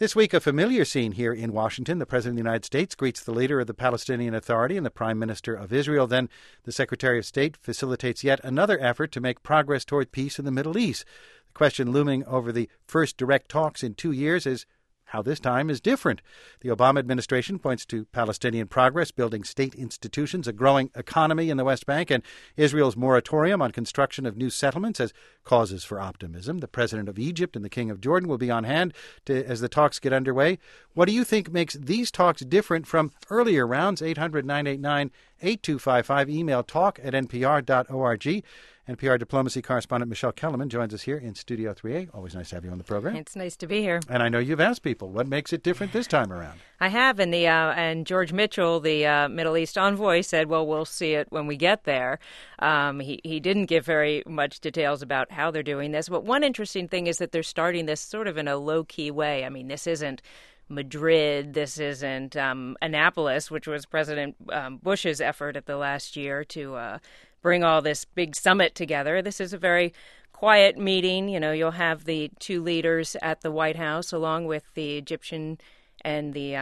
This week, a familiar scene here in Washington. The President of the United States greets the leader of the Palestinian Authority and the Prime Minister of Israel. Then the Secretary of State facilitates yet another effort to make progress toward peace in the Middle East. The question looming over the first direct talks in 2 years is how this time is different. The Obama administration points to Palestinian progress, building state institutions, a growing economy in the West Bank, and Israel's moratorium on construction of new settlements as causes for optimism. The President of Egypt and the King of Jordan will be on hand as the talks get underway. What do you think makes these talks different from earlier rounds? 800-989-8255. Email talk@npr.org. NPR diplomacy correspondent Michelle Kellerman joins us here in Studio 3A. Always nice to have you on the program. It's nice to be here. And I know you've asked people, what makes it different this time around? I have, and George Mitchell, the Middle East envoy, said, well, we'll see it when we get there. He didn't give very much details about how they're doing this, but one interesting thing is that they're starting this sort of in a low-key way. I mean, this isn't Madrid, this isn't Annapolis, which was President Bush's effort at the last year to bring all this big summit together. This is a very quiet meeting. You know, you'll have the two leaders at the White House, along with the Egyptian and the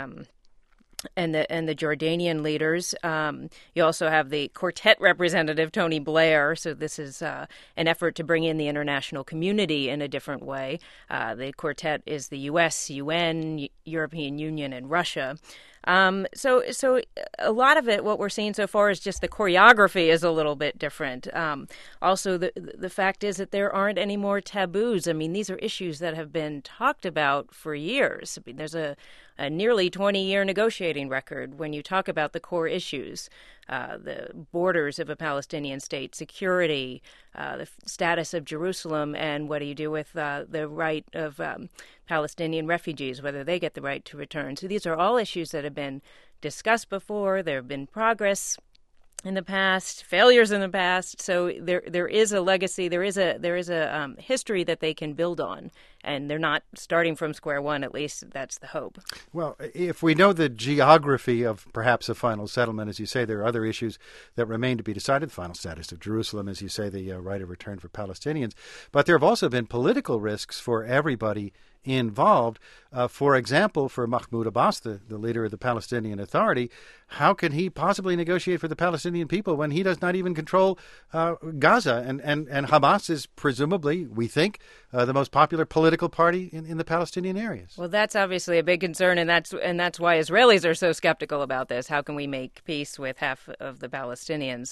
Jordanian leaders. You also have the quartet representative, Tony Blair. So this is an effort to bring in the international community in a different way. The quartet is the U.S., UN, European Union, and Russia. So a lot of it, what we're seeing so far is just the choreography is a little bit different. Also, the fact is that there aren't any more taboos. I mean, these are issues that have been talked about for years. I mean, there's a nearly 20-year negotiating record when you talk about the core issues, the borders of a Palestinian state, security, the status of Jerusalem, and what do you do with the right of Palestinian refugees, whether they get the right to return. So these are all issues that have been discussed before. There have been progress in the past, failures in the past. So there is a legacy, there is a history that they can build on, and they're not starting from square one. At least that's the hope. Well, if we know the geography of perhaps a final settlement, as you say, there are other issues that remain to be decided. The final status of Jerusalem, as you say, the right of return for Palestinians. But there have also been political risks for everybody involved. For example, for Mahmoud Abbas, the leader of the Palestinian Authority, how can he possibly negotiate for the Palestinian people when he does not even control Gaza? And Hamas is presumably, we think, the most popular political party in the Palestinian areas. Well, that's obviously a big concern, and that's why Israelis are so skeptical about this. How can we make peace with half of the Palestinians?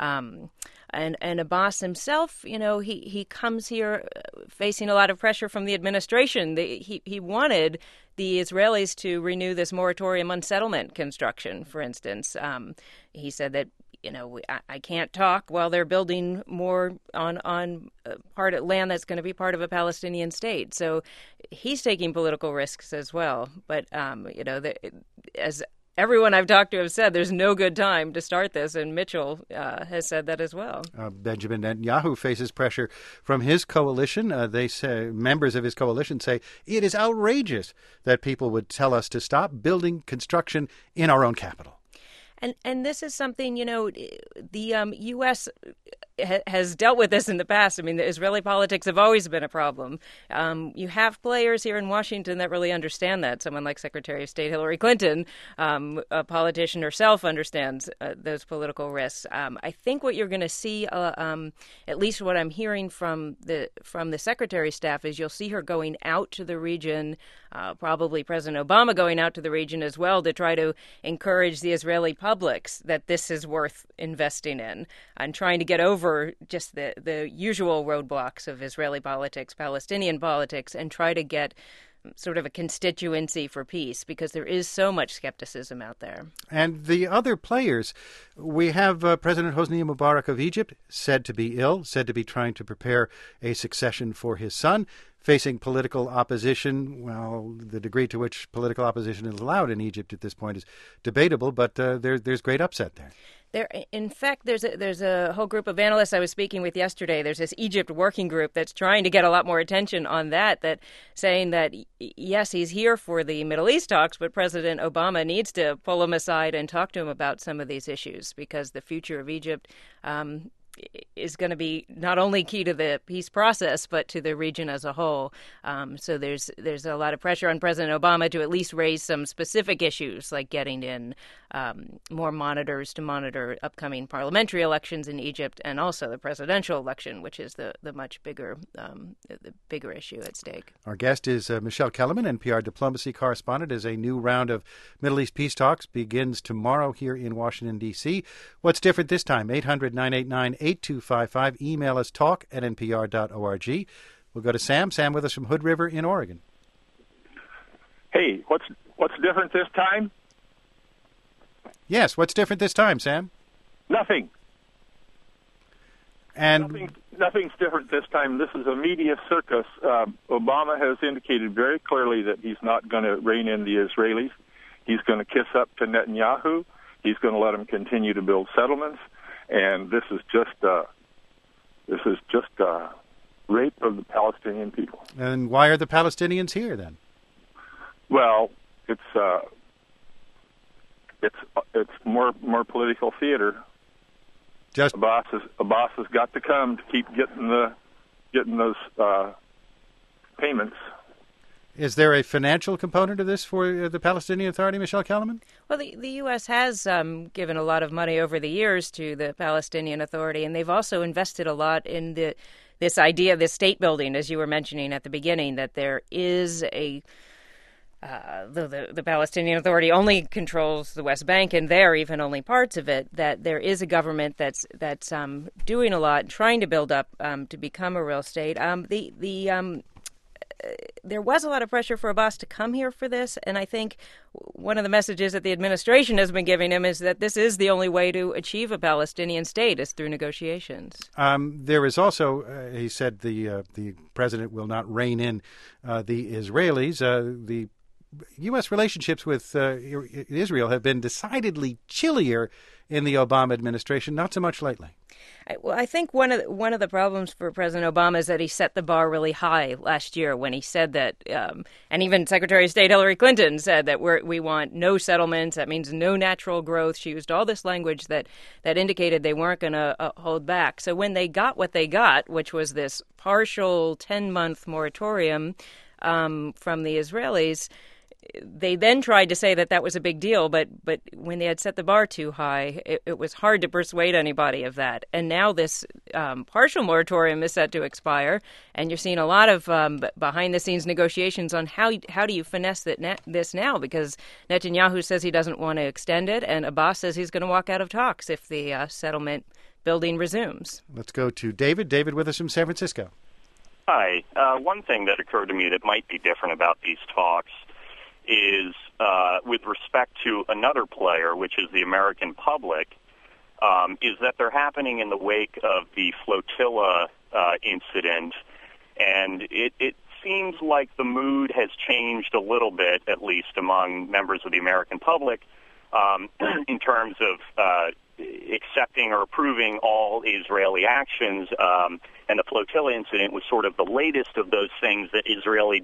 And Abbas himself, you know, he comes here facing a lot of pressure from the administration. He wanted the Israelis to renew this moratorium on settlement construction, for instance. He said that, you know, I can't talk while they're building more on part of land that's going to be part of a Palestinian state. So he's taking political risks as well. But, you know, as everyone I've talked to have said, there's no good time to start this, and Mitchell has said that as well. Benjamin Netanyahu faces pressure from his coalition. They say, members of his coalition say, it is outrageous that people would tell us to stop building construction in our own capital. And this is something, you know, the U.S. has dealt with this in the past. I mean, the Israeli politics have always been a problem. You have players here in Washington that really understand that. Someone like Secretary of State Hillary Clinton, a politician herself, understands those political risks. I think what you're going to see, at least what I'm hearing from the Secretary's staff, is you'll see her going out to the region, probably President Obama going out to the region as well, to try to encourage the Israeli publics that this is worth investing in, and trying to get over just the usual roadblocks of Israeli politics, Palestinian politics, and try to get sort of a constituency for peace, because there is so much skepticism out there. And the other players, we have President Hosni Mubarak of Egypt, said to be ill, said to be trying to prepare a succession for his son, facing political opposition. Well, the degree to which political opposition is allowed in Egypt at this point is debatable, but there's great upset there. In fact, there's a whole group of analysts I was speaking with yesterday. There's this Egypt working group that's trying to get a lot more attention on that saying that, yes, he's here for the Middle East talks, but President Obama needs to pull him aside and talk to him about some of these issues, because the future of Egypt is going to be not only key to the peace process, but to the region as a whole. So there's a lot of pressure on President Obama to at least raise some specific issues, like getting in more monitors to monitor upcoming parliamentary elections in Egypt, and also the presidential election, which is the much bigger issue at stake. Our guest is Michele Kelemen, NPR diplomacy correspondent, as a new round of Middle East peace talks begins tomorrow here in Washington, D.C. What's different this time? 800-989-8255. Email us talk@npr.org. We'll go to Sam. Sam with us from Hood River in Oregon. Hey, what's different this time? Yes, what's different this time, Sam? Nothing. And nothing's different this time. This is a media circus. Obama has indicated very clearly that he's not going to rein in the Israelis. He's going to kiss up to Netanyahu. He's going to let him continue to build settlements. And this is just rape of the Palestinian people. And why are the Palestinians here then? Well, it's more political theater. Just Abbas has got to come to keep getting those payments. Is there a financial component of this for the Palestinian Authority, Michele Kelemen? Well, the U.S. has given a lot of money over the years to the Palestinian Authority, and they've also invested a lot in this idea of this state building, as you were mentioning at the beginning, that there is the Palestinian Authority only controls the West Bank, and there even only parts of it, that there is a government that's doing a lot, trying to build up to become a real state. There was a lot of pressure for Abbas to come here for this, and I think one of the messages that the administration has been giving him is that this is the only way to achieve a Palestinian state is through negotiations. There is also, he said, the president will not rein in the Israelis. The U.S. relationships with Israel have been decidedly chillier in the Obama administration, not so much lately. Well, I think one of the problems for President Obama is that he set the bar really high last year when he said that, and even Secretary of State Hillary Clinton said that we want no settlements. That means no natural growth. She used all this language that indicated they weren't going to hold back. So when they got what they got, which was this partial 10-month moratorium from the Israelis, they then tried to say that was a big deal, but when they had set the bar too high, it was hard to persuade anybody of that. And now this partial moratorium is set to expire, and you're seeing a lot of behind-the-scenes negotiations on how do you finesse this now, because Netanyahu says he doesn't want to extend it, and Abbas says he's going to walk out of talks if the settlement building resumes. Let's go to David. David with us from San Francisco. Hi. One thing that occurred to me that might be different about these talks is with respect to another player, which is the American public, is that they're happening in the wake of the flotilla incident, and it seems like the mood has changed a little bit, at least among members of the American public, in terms of accepting or approving all Israeli actions, and the flotilla incident was sort of the latest of those things that Israel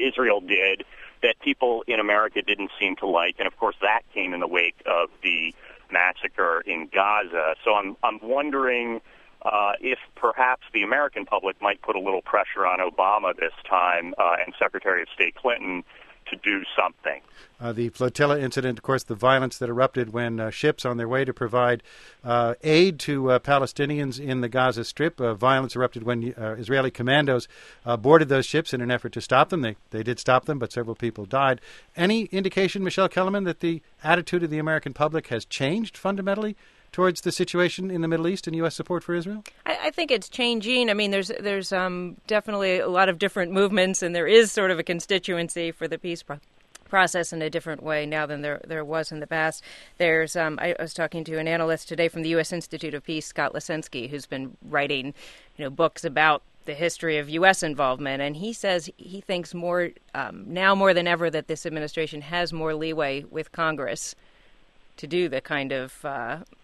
did that people in America didn't seem to like, and of course that came in the wake of the massacre in Gaza. So I'm wondering if perhaps the American public might put a little pressure on Obama this time and Secretary of State Clinton to do something. The flotilla incident, of course, the violence that erupted when ships on their way to provide aid to Palestinians in the Gaza Strip. Violence erupted when Israeli commandos boarded those ships in an effort to stop them. They did stop them, but several people died. Any indication, Michele Kelemen, that the attitude of the American public has changed fundamentally towards the situation in the Middle East and U.S. support for Israel? I think it's changing. I mean, there's definitely a lot of different movements, and there is sort of a constituency for the peace process in a different way now than there was in the past. There's I was talking to an analyst today from the U.S. Institute of Peace, Scott Lisinski, who's been writing books about the history of U.S. involvement, and he says he thinks more now more than ever that this administration has more leeway with Congress to do the kind of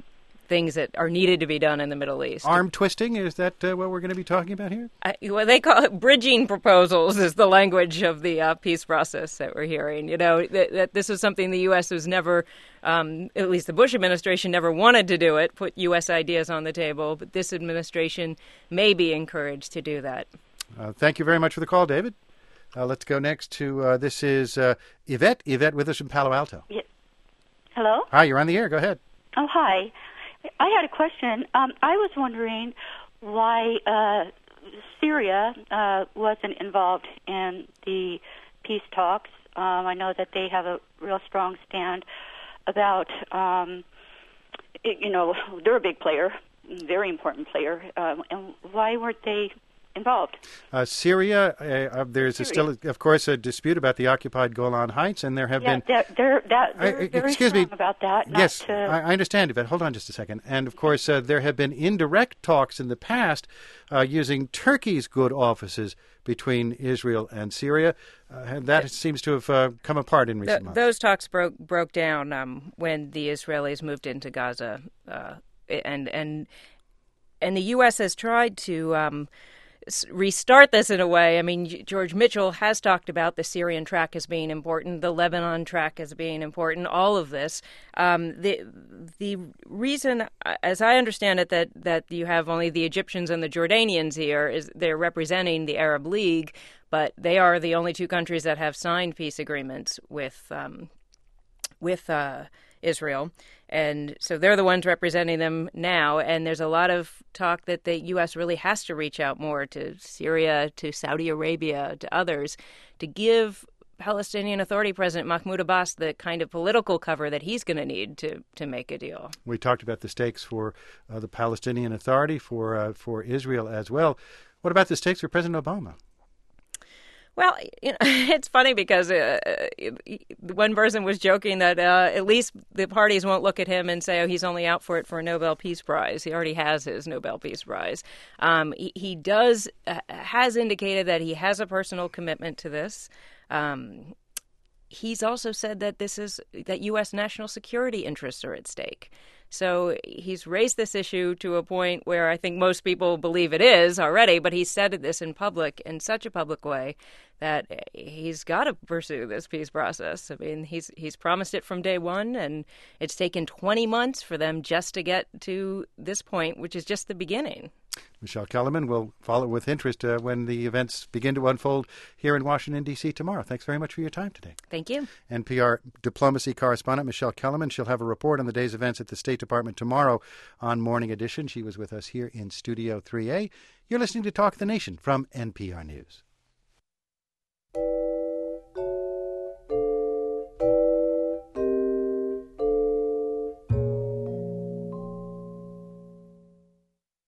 things that are needed to be done in the Middle East. Arm twisting, is that what we're going to be talking about here? What they call it, bridging proposals is the language of the peace process that we're hearing. That this is something the U.S. was never, at least the Bush administration never wanted to do it, put U.S. ideas on the table, but this administration may be encouraged to do that. Thank you very much for the call, David. Let's go next to, this is Yvette. Yvette with us from Palo Alto. Yeah. Hello? Hi, you're on the air. Go ahead. Oh, hi. I had a question. I was wondering why Syria wasn't involved in the peace talks. I know that they have a real strong stand about, they're a big player, very important player. And why weren't they involved? Syria, there's still, of course, a dispute about the occupied Golan Heights, and there have been... They're very strong about that. Yes, I understand, Yvette. Hold on just a second. And, of course, there have been indirect talks in the past using Turkey's good offices between Israel and Syria. That seems to have come apart in recent months. Those talks broke down when the Israelis moved into Gaza, and the U.S. has tried to... restart this in a way. I mean, George Mitchell has talked about the Syrian track as being important, the Lebanon track as being important, all of this. The reason, as I understand it, that you have only the Egyptians and the Jordanians here is they're representing the Arab League, but they are the only two countries that have signed peace agreements with Israel. And so they're the ones representing them now. And there's a lot of talk that the U.S. really has to reach out more to Syria, to Saudi Arabia, to others, to give Palestinian Authority President Mahmoud Abbas the kind of political cover that he's going to need to make a deal. We talked about the stakes for the Palestinian Authority, for Israel as well. What about the stakes for President Obama? Well, it's funny because one person was joking that at least the parties won't look at him and say, oh, he's only out for it for a Nobel Peace Prize. He already has his Nobel Peace Prize. He has indicated that he has a personal commitment to this. He's also said that U.S. national security interests are at stake. So he's raised this issue to a point where I think most people believe it is already, but he's said this in public, in such a public way, that he's got to pursue this peace process. I mean, he's promised it from day one, and it's taken 20 months for them just to get to this point, which is just the beginning. Michelle Kellerman will follow with interest when the events begin to unfold here in Washington, D.C. tomorrow. Thanks very much for your time today. Thank you. NPR diplomacy correspondent Michelle Kellerman. She'll have a report on the day's events at the State Department tomorrow on Morning Edition. She was with us here in Studio 3A. You're listening to Talk of the Nation from NPR News.